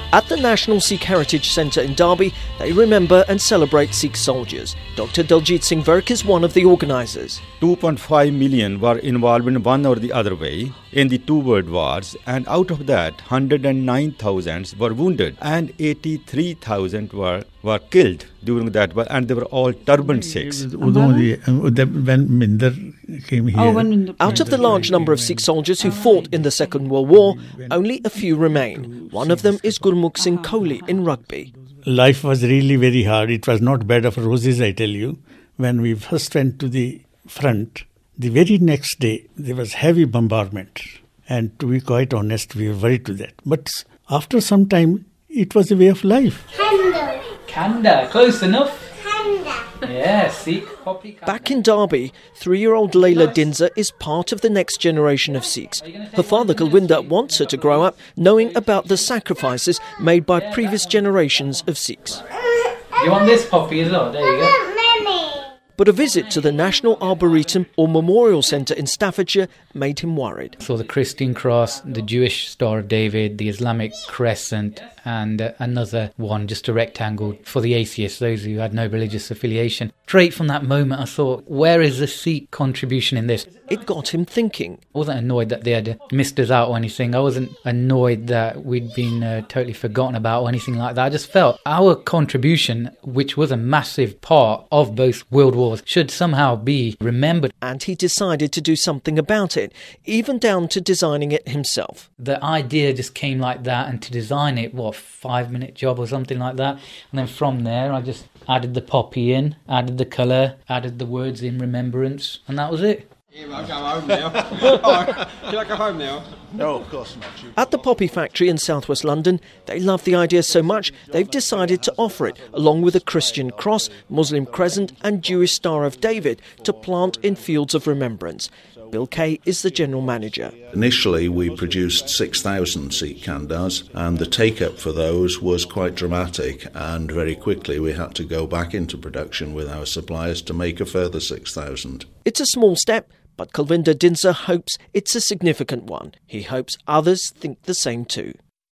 At the National Sikh Heritage Centre in Derby, they remember and celebrate Sikh soldiers. Dr. Daljit Singh Virk is one of the organisers. 2.5 million were involved in one or the other way in the two world wars, and out of that 109,000 were wounded and 83,000 were killed during that war, and they were all turbaned Sikhs. When Minder came here. Out of the large number of Sikh soldiers who fought in the Second World War, only a few remain. One of them is Gurmukh Singh Kohli in Rugby. Life was really very hard. It was not bed of roses, I tell you. When we first went to the front, the very next day there was heavy bombardment. And to be quite honest, we were worried to that. But after some time, it was a way of life. Kanda, close enough. Yeah, Sikh poppy. Back in Derby, 3-year-old Layla Dinza is part of the next generation of Sikhs. Her father Kulwinder wants her to grow up knowing about the sacrifices made by previous generations of Sikhs. You want this poppy as well? There you go. But a visit to the National Arboretum or Memorial Centre in Staffordshire made him worried. I saw the Christian cross, the Jewish Star of David, the Islamic crescent, and another one, just a rectangle for the atheists, those who had no religious affiliation. Straight from that moment I thought, where is the Sikh contribution in this? It got him thinking. I wasn't annoyed that they had missed us out or anything. I wasn't annoyed that we'd been totally forgotten about or anything like that. I just felt our contribution, which was a massive part of both world wars, should somehow be remembered. And he decided to do something about it, even down to designing it himself. The idea just came like that, and to design it, 5-minute job or something like that. And then from there, I just added the poppy in, added the colour, added the words in remembrance, and that was it. I'll go home now. Can I go home now? No, of course not. At the Poppy Factory in southwest London, they love the idea so much they've decided to offer it, along with a Christian cross, Muslim crescent and Jewish Star of David, to plant in fields of remembrance. Bill Kay is the general manager. Initially we produced 6,000 Sikh Kandas, and the take-up for those was quite dramatic, and very quickly we had to go back into production with our suppliers to make a further 6,000. It's a small step, but Kulwinder Dinza hopes it's a significant one. He hopes others think the same too.